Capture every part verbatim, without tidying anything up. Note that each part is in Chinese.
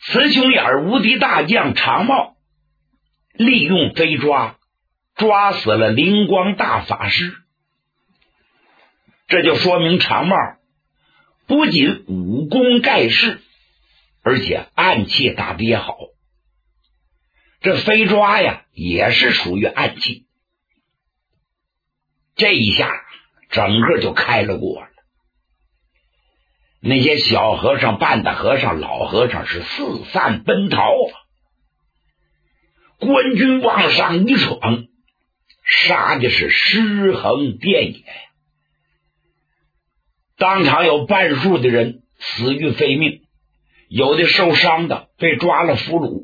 雌雄眼无敌大将常茂利用飞抓抓死了灵光大法师，这就说明常茂不仅武功盖世，而且暗器打得也好。这飞抓呀也是属于暗器，这一下整个就开了锅了。那些小和尚、半大和尚、老和尚是四散奔逃啊！官军往上一闯，杀的是尸横遍野，当场有半数的人死于非命，有的受伤的被抓了俘虏，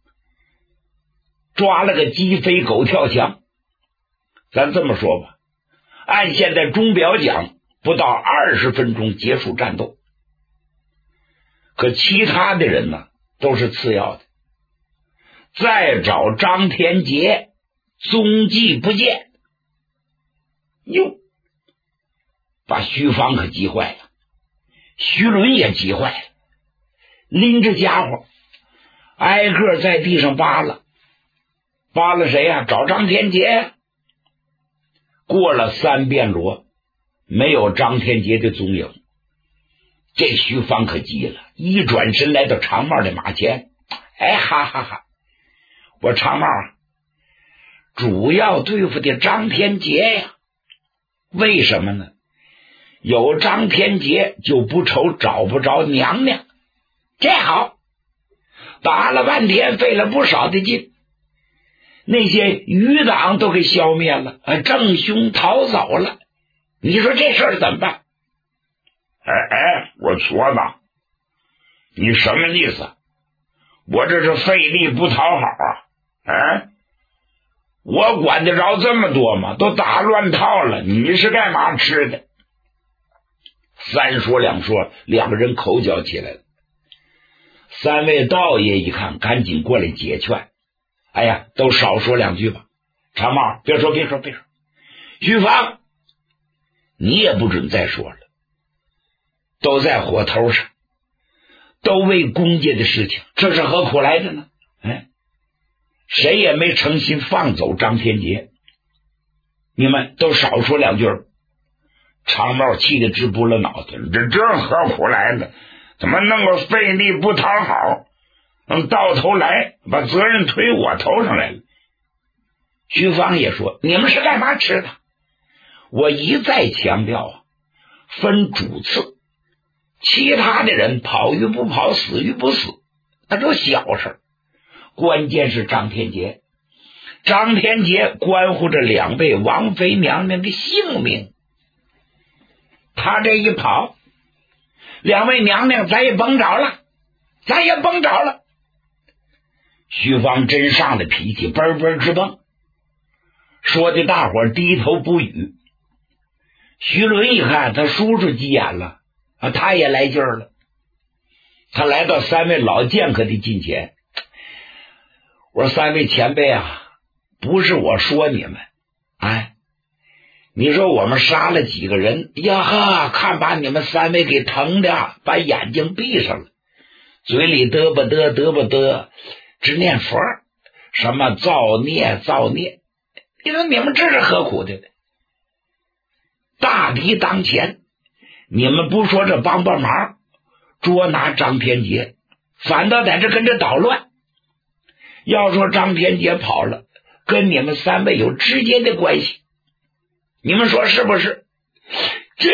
抓了个鸡飞狗跳墙。咱这么说吧，按现在钟表讲，不到二十分钟结束战斗。可其他的人呢，都是次要的。再找张天杰，踪迹不见。哟，把徐芳可急坏了，徐伦也急坏了，拎着家伙挨个在地上扒拉。扒拉谁呀、啊？找张天杰。过了三遍罗，没有张天杰的踪影。这徐芳可急了，一转身来到常茂的马前，哎哈哈哈！我常茂啊，主要对付的张天杰呀，为什么呢？有张天杰就不愁找不着娘娘。这好，打了半天，费了不少的劲，那些余党都给消灭了，正凶逃走了。你说这事儿怎么办？ 哎哎，我说呢，你什么意思？我这是费力不讨好啊！哎，我管得着这么多吗？都打乱套了，你是干嘛吃的？ 三说两说，两个人口角起来了。三位道爷一看，赶紧过来解劝。哎呀，都少说两句吧。常茂，别说别说别说。徐芳，你也不准再说了。都在火头上，都为公家的事情，这是何苦来的呢？哎，谁也没诚心放走张天杰，你们都少说两句。常茂气得直拨了脑袋， 这这何苦来的？怎么那么费力不讨好？嗯，到头来把责任推我头上来了。 徐芳也说，你们是干嘛吃的？我一再强调啊，分主次。其他的人跑与不跑，死与不死，那都小事，关键是张天杰。张天杰关乎着两位王妃娘娘的性命，他这一跑，两位娘娘咱也甭找了，咱也甭找了。徐芳真上的脾气，嘣嘣直蹦，说的大伙低头不语。徐伦一看，他叔叔急眼了。啊，他也来劲儿了，他来到三位老剑客的近前，我说三位前辈啊，不是我说你们，哎，你说我们杀了几个人呀哈，看把你们三位给疼的，把眼睛闭上了，嘴里嘚吧嘚嘚吧嘚，直念佛，什么造孽造孽，你说你们这是何苦的？大敌当前，你们不说这帮帮忙捉拿张天杰，反倒在这跟着捣乱。要说张天杰跑了，跟你们三位有直接的关系，你们说是不是？这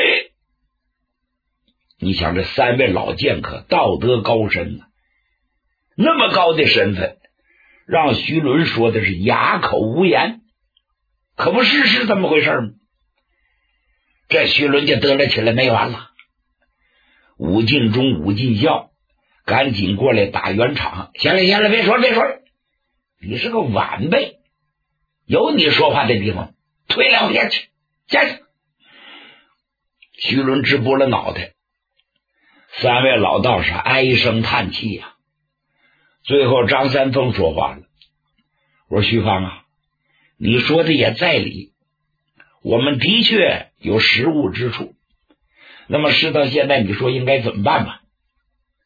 你想，这三位老剑客道德高深呢、啊，那么高的身份，让徐伦说的是哑口无言，可不是是这么回事吗？这徐伦就得了起来，没完了。武进忠、武进孝赶紧过来打圆场，行了行了，别说了别说了，你是个晚辈，有你说话的地方，退两天去，下去。徐伦直拨了脑袋，三位老道士唉声叹气呀、啊。最后张三丰说话了，我说徐芳啊，你说的也在理，我们的确有失误之处，那么事到现在，你说应该怎么办吧？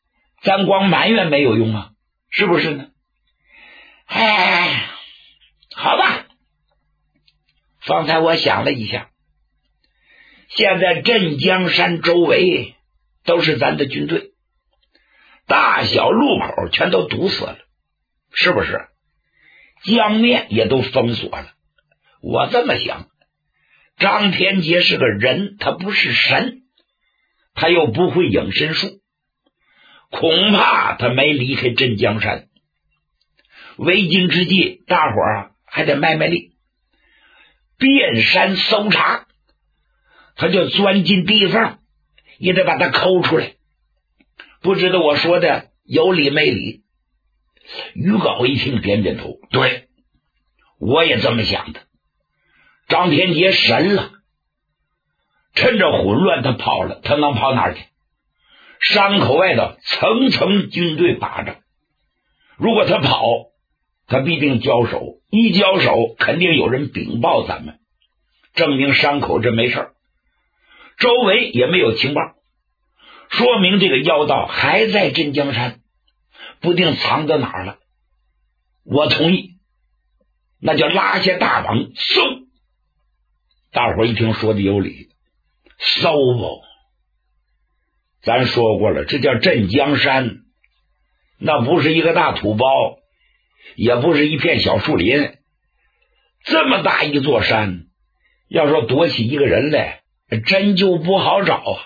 咱光埋怨没有用啊，是不是呢？哎，好吧，方才我想了一下，现在镇江山周围都是咱的军队，大小路口全都堵死了，是不是？江面也都封锁了。我这么想，张天杰是个人，他不是神，他又不会隐身术，恐怕他没离开镇江山。为今之计，大伙儿还得卖卖力，遍山搜查，他就钻进地缝，也得把他抠出来。不知道我说的有理没理？于皋一听点点头，对，我也这么想的。张天杰神了，趁着混乱他跑了，他能跑哪儿去？山口外头层层军队把着，如果他跑，他必定交手，一交手肯定有人禀报咱们，证明山口这没事，周围也没有情报，说明这个妖道还在镇江山，不定藏到哪儿了。我同意，那就拉下大网搜。大伙一听说的有理，搜不？咱说过了，这叫镇江山，那不是一个大土包，也不是一片小树林，这么大一座山，要说躲起一个人来，真就不好找啊。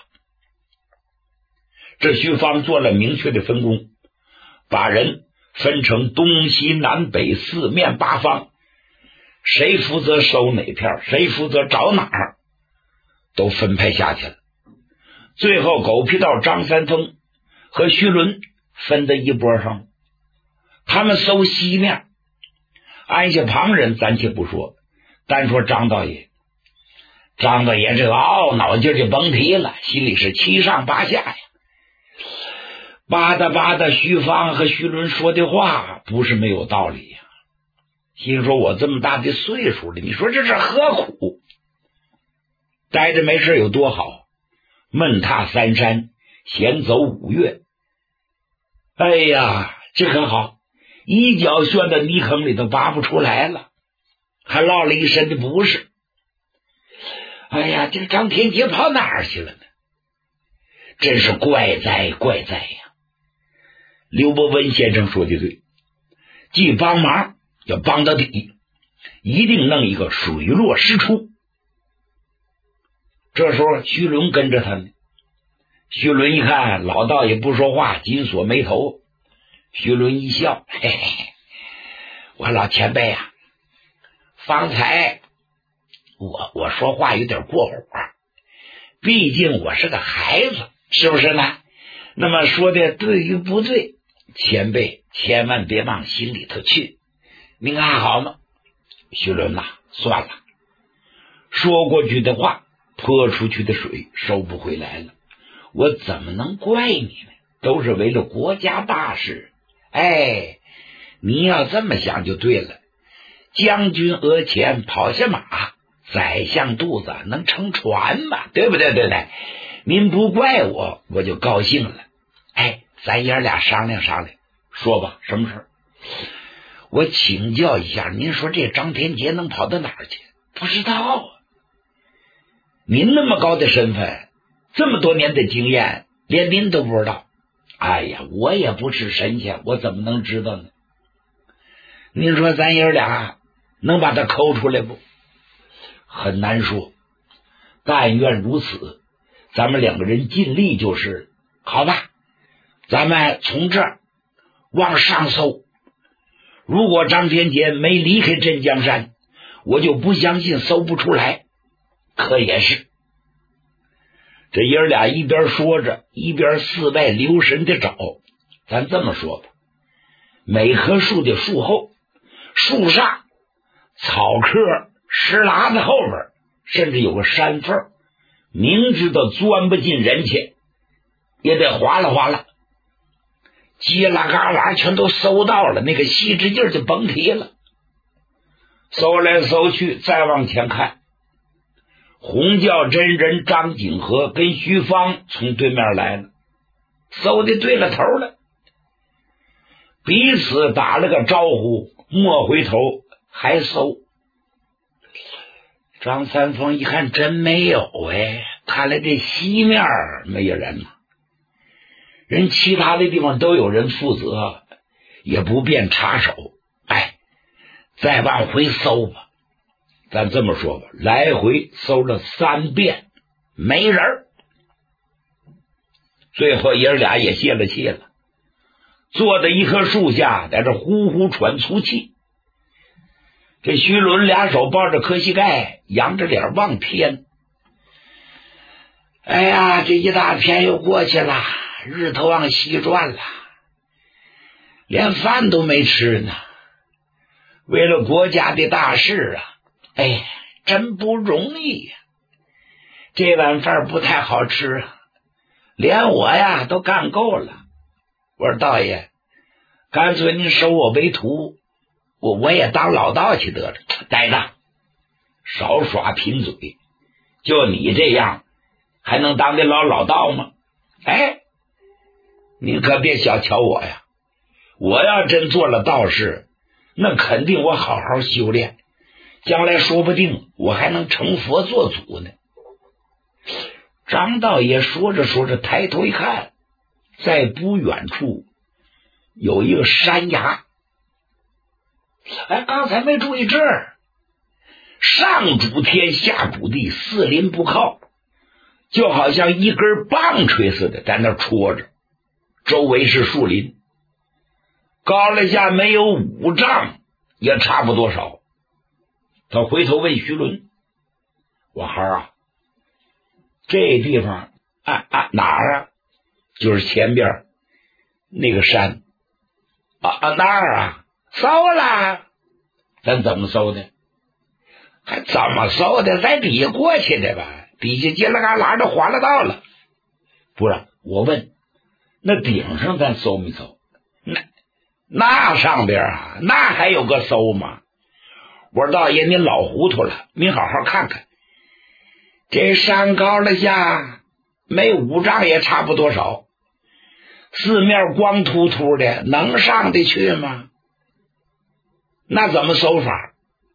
这徐芳做了明确的分工，把人分成东西南北四面八方，谁负责收哪片，谁负责找哪儿，都分派下去了。最后狗皮道张三丰和徐伦分在一波上，他们搜西面，按下旁人咱且不说，单说张道爷，张道爷这个懊恼劲就甭提了，心里是七上八下呀。巴达巴达徐芳和徐伦说的话不是没有道理呀，心说我这么大的岁数了，你说这是何苦？待着没事有多好，闷踏三山，闲走五岳。哎呀，这可好，一脚陷到泥坑里头拔不出来了，还落了一身的不是。哎呀，这个张天杰跑哪儿去了呢？真是怪哉怪哉呀！刘伯温先生说的对，既帮忙要帮到底，一定弄一个水落石出。这时候徐伦跟着他呢，徐伦一看老道也不说话，紧锁眉头。徐伦一笑，嘿嘿，我老前辈啊，方才我我说话有点过火，毕竟我是个孩子，是不是呢？那么说的对与不对，前辈千万别往心里头去，您看好吗？徐伦呐，算了，说过去的话，泼出去的水收不回来了，我怎么能怪你呢？都是为了国家大事。哎，你要这么想就对了，将军额前跑下马，宰相肚子能撑船嘛，对不对？对不对？您不怪我，我就高兴了。哎，咱爷俩商量商量，说吧，什么事？我请教一下，您说这张天杰能跑到哪儿去？不知道啊。您那么高的身份，这么多年的经验，连您都不知道。哎呀，我也不是神仙，我怎么能知道呢？您说咱爷俩能把他抠出来不？很难说，但愿如此，咱们两个人尽力就是。好吧，咱们从这儿往上搜，如果张天杰没离开镇江山，我就不相信搜不出来。可也是，这爷俩一边说着，一边四外留神的找。咱这么说吧，每棵树的树后、树上、草棵、石栏子后边，甚至有个山缝，明知道钻不进人去，也得划拉划拉，叽啦嘎啦全都搜到了，那个细致劲儿就甭提了。搜来搜去，再往前看，红教真人张景和跟徐芳从对面来了，搜的对了头了， 彼此打了个招呼，莫回头还搜。张三丰一看真没有哎，看来这西面没有人了，人其他的地方都有人负责，也不便插手。哎，再往回搜吧。咱这么说吧，来回搜了三遍，没人。最后爷儿俩也泄了气了，坐在一棵树下，在这呼呼喘粗气。这徐伦俩手抱着磕膝盖，仰着脸望天。哎呀，这一大天又过去了，日头往西转了，连饭都没吃呢。为了国家的大事啊，哎，真不容易呀、啊！这碗饭不太好吃啊，连我呀都干够了。我说道爷，干脆您收我为徒，我我也当老道去得了。呆子，少耍贫嘴，就你这样还能当得了老道吗？哎，你可别小瞧我呀，我要真做了道士，那肯定我好好修炼，将来说不定我还能成佛做祖呢。张道爷说着说着抬头一看，在不远处有一个山崖。哎，刚才没注意这儿，上主天下主地，四邻不靠，就好像一根棒槌似的在那戳着，周围是树林，高了下没有五丈，也差不多少。他回头问徐伦：“我孩儿啊，这地方啊啊哪儿啊？就是前边那个山啊啊那儿啊？搜了，咱怎么搜的？还怎么搜的？在底下过去的吧？底下叽啦嘎啦的滑了道了。不是，我问，那顶上咱搜没搜？那那上边啊，那还有个搜吗？我说道爷，您老糊涂了，您好好看看，这山高了下没五丈也差不多少，四面光秃秃的，能上得去吗？那怎么搜法？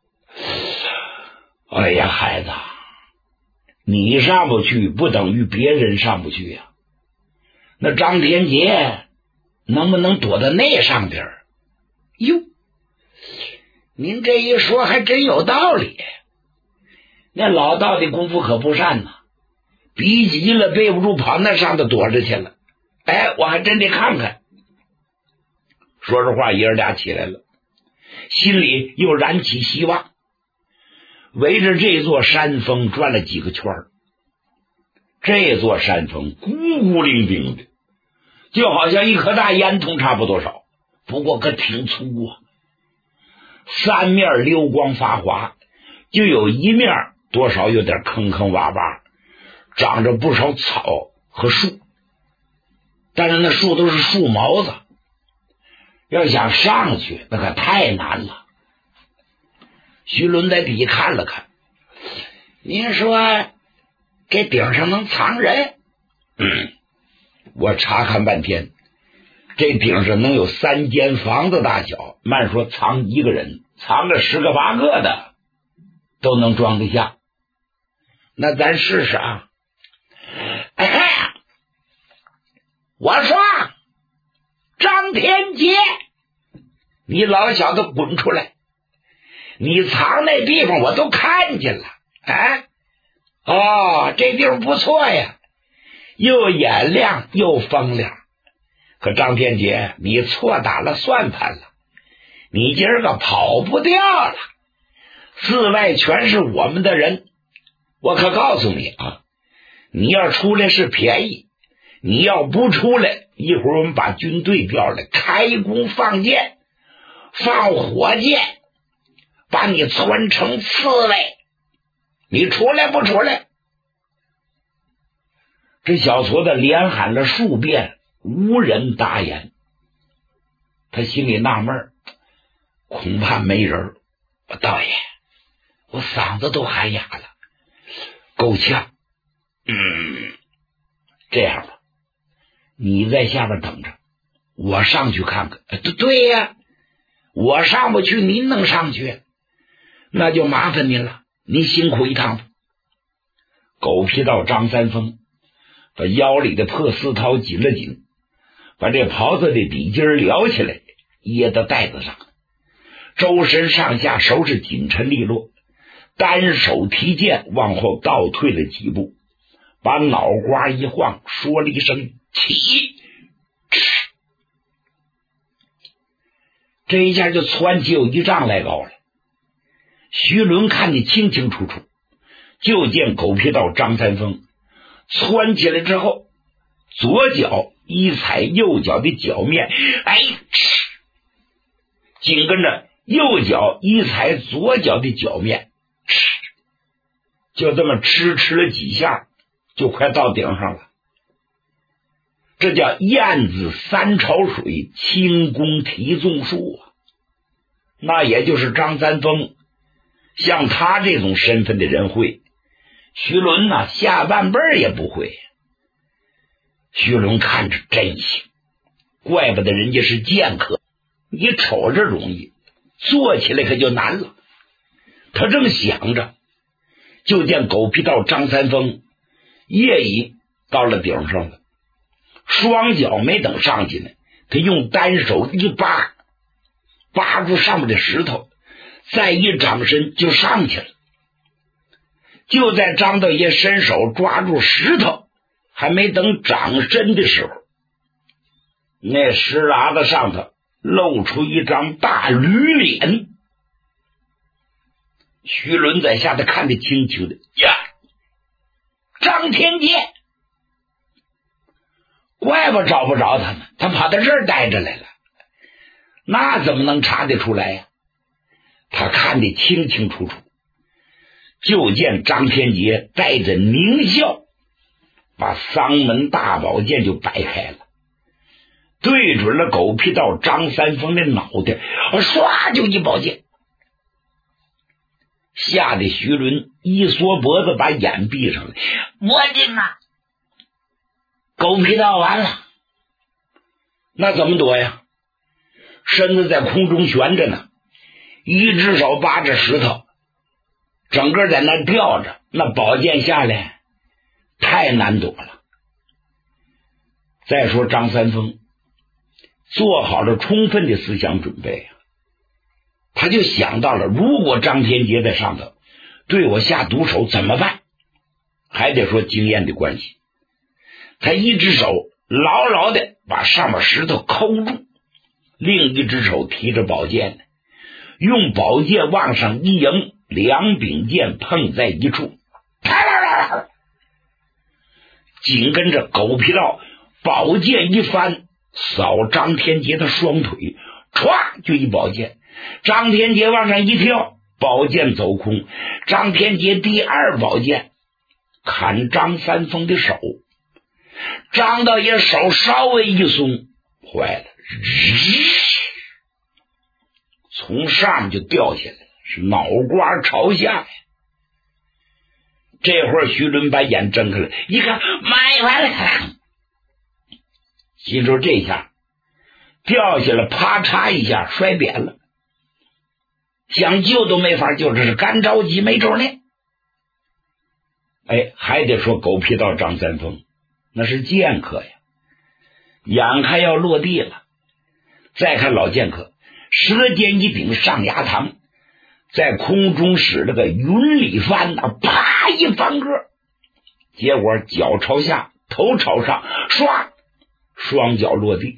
哎呀，孩子，你上不去不等于别人上不去呀、啊。那张天杰能不能躲到那上边？哟，您这一说还真有道理。那老道的功夫可不善呐，逼急了背不住跑那上头躲着去了。哎，我还真得看看。说着话，爷儿俩起来了，心里又燃起希望，围着这座山峰转了几个圈儿。这座山峰孤孤零零的，就好像一颗大烟筒差不多少，不过可挺粗啊。三面溜光发滑，就有一面多少有点坑坑洼洼，长着不少草和树，但是那树都是树毛子，要想上去那可太难了。徐伦在底下看了看，您说这顶上能藏人？嗯，我查看半天，这顶上能有三间房子大小，慢说藏一个人，藏个十个八个的都能装得下。那咱试试啊！哎，我说张天杰，你老小子滚出来！你藏那地方我都看见了啊！哦，这地方不错呀，又眼亮又风亮。可张天杰，你错打了算盘了，你今儿个跑不掉了，四外全是我们的人。我可告诉你啊，你要出来是便宜，你要不出来，一会儿我们把军队调来，开弓放箭，放火箭，把你窜成刺猬。你出来不出来？这小矬子连喊了数遍，无人答言。他心里纳闷，恐怕没人。道爷，我嗓子都喊哑了，够呛。嗯，这样吧，你在下边等着， 我上去看看。对对呀，我上不去，您能上去？那就麻烦您了，您辛苦一趟吧。狗皮道张三丰把腰里的破丝绦紧了紧，把这袍子的底襟撩起来，掖到袋子上，周身上下收拾紧沉利落，单手提剑往后倒退了几步，把脑瓜一晃，说了一声起，这一下就窜起有一丈来高了。徐伦看得清清楚楚，就见狗皮道张三丰窜起来之后，左脚一踩右脚的脚面，哎，紧跟着右脚一踩左脚的脚面，就这么吃吃了几下，就快到顶上了。这叫燕子三潮水，轻功提纵术啊！那也就是张三丰像他这种身份的人会，徐伦呢下半辈儿也不会。徐伦看着真行，怪不得人家是剑客，你瞅着容易，做起来可就难了。他正想着，就见狗皮道张三丰夜已到了顶上了，双脚没等上去呢，他用单手一扒，扒住上面的石头，再一掌身就上去了。就在张道爷伸手抓住石头，还没等掌身的时候，那石喇子上头露出一张大驴脸。徐伦在下头看得清清的呀，张天杰，怪不找不着他呢，他跑到这儿待着来了，那怎么能查得出来呀？他看得清清楚楚，就见张天杰带着狞笑，把丧门大宝剑就摆开了，对准了狗皮道张三丰的脑袋，唰就一宝剑，吓得徐伦一缩脖子，把眼闭上了。我的妈！狗皮道完了，那怎么躲呀？身子在空中悬着呢，一只手扒着石头，整个在那吊着，那宝剑下来太难躲了。再说张三丰做好了充分的思想准备，他就想到了，如果张天杰在上头对我下毒手怎么办？还得说经验的关系，他一只手牢牢的把上面石头扣住，另一只手提着宝剑，用宝剑往上一迎，两柄剑碰在一处，紧跟着狗皮道宝剑一翻，扫张天杰的双腿，歘就一宝剑，张天杰往上一跳，宝剑走空，张天杰第二宝剑砍张三丰的手，张道爷手稍微一松，坏了，从上面就掉下来了，是脑瓜朝下呀。这会儿徐伦把眼睁开了，一看妈呀，完了，心说这下掉下来，啪嚓一下摔扁了，想救都没法救，这是干着急没准呢。哎，还得说狗皮道张三丰那是剑客呀，眼看要落地了，再看老剑客舌尖一顶上牙膛，在空中使了个云里翻啊，啪一翻个，结果脚朝下，头朝上，唰，双脚落地，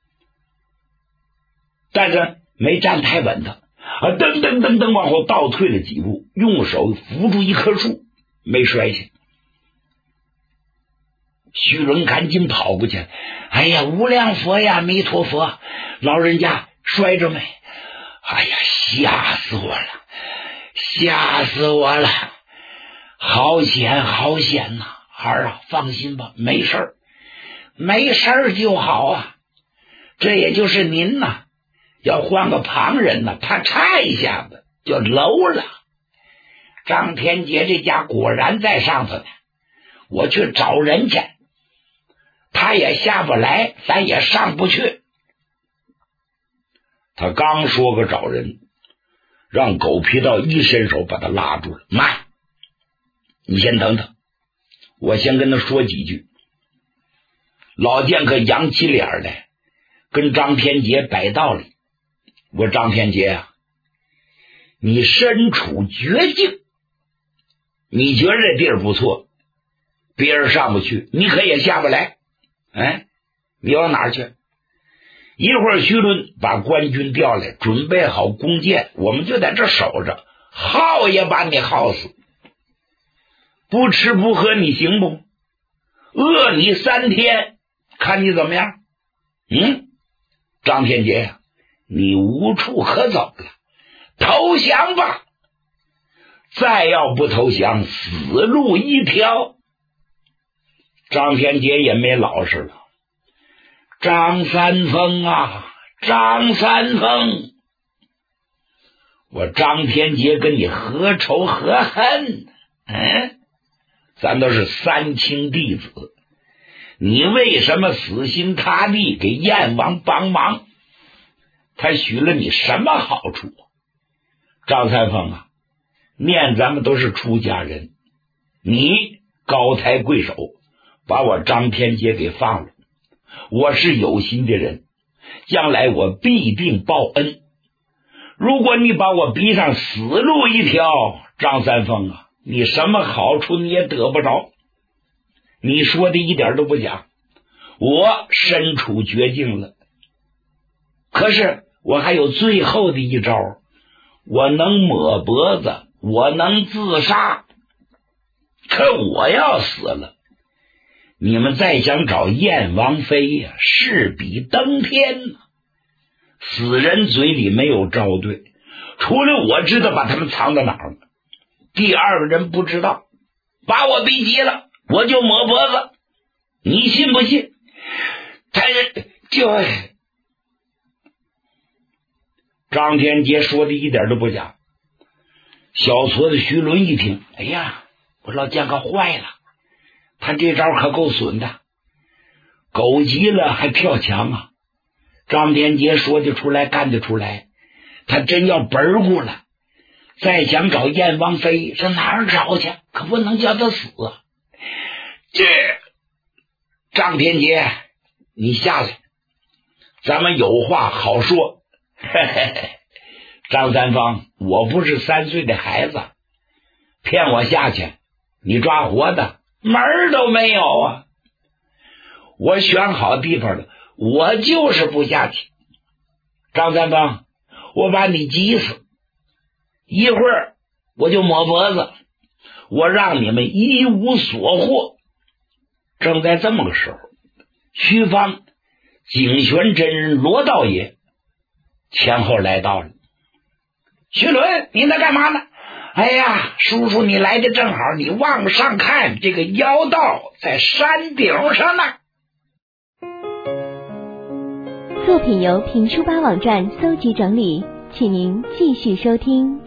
但是没站太稳当啊，噔噔噔噔往后倒退了几步，用手扶住一棵树，没摔下。徐伦赶紧跑过去，哎呀，无量佛呀，弥陀佛，老人家摔着没？哎呀，吓死我了，吓死我了，好险好险呐！孩儿啊，放心吧，没事儿，没事儿就好啊。这也就是您呐，要换个旁人呢，他差一下子就楼了。张天杰这家果然在上头呢，我去找人去，他也下不来，咱也上不去， 他刚说个找人，让狗皮道一伸手把他拉住了。慢，你先等等，我先跟他说几句。老剑客扬起脸来，跟张天杰摆道理。我张天杰啊，你身处绝境，你觉得这地儿不错，别人上不去，你可也下不来。哎，你往哪儿去？一会儿徐伦把官军调来，准备好弓箭，我们就在这守着，耗也把你耗死，不吃不喝你行不？饿你三天，看你怎么样？嗯，张天杰呀，你无处可走了，投降吧！再要不投降，死路一条。张天杰也没老实了。张三丰啊，张三丰，我张天杰跟你何仇何恨？嗯，咱都是三清弟子，你为什么死心塌地给燕王帮忙？他许了你什么好处？张三丰啊，念咱们都是出家人，你高抬贵手，把我张天杰给放了。我是有心的人，将来我必定报恩。如果你把我逼上死路一条，张三丰啊，你什么好处你也得不着。你说的一点都不假，我身处绝境了，可是我还有最后的一招，我能抹脖子，我能自杀。可我要死了，你们再想找燕王妃呀、啊，势比登天啊！死人嘴里没有招对，除了我知道把他们藏到哪儿了，第二个人不知道。把我逼急了，我就抹脖子，你信不信？他就张天杰说的一点都不假。小矬子徐伦一听，哎呀，我老剑客坏了，他这招可够损的，狗急了还跳墙啊！张天杰说得出来干得出来，他真要本乎了，再想找燕王妃上哪儿找去？可不能叫他死啊！这张天杰，你下来，咱们有话好说。嘿嘿嘿，张三丰，我不是三岁的孩子，骗我下去，你抓活的门儿都没有啊！我选好地方了，我就是不下去。张三丰，我把你急死，一会儿我就抹脖子，我让你们一无所获。正在这么个时候，徐芳、景玄真人、罗道爷前后来到了。徐伦，你在干嘛呢？哎呀，叔叔你来的正好，你往上看，这个妖道在山顶上呢。 作品由评书吧网站搜集整理，请您继续收听。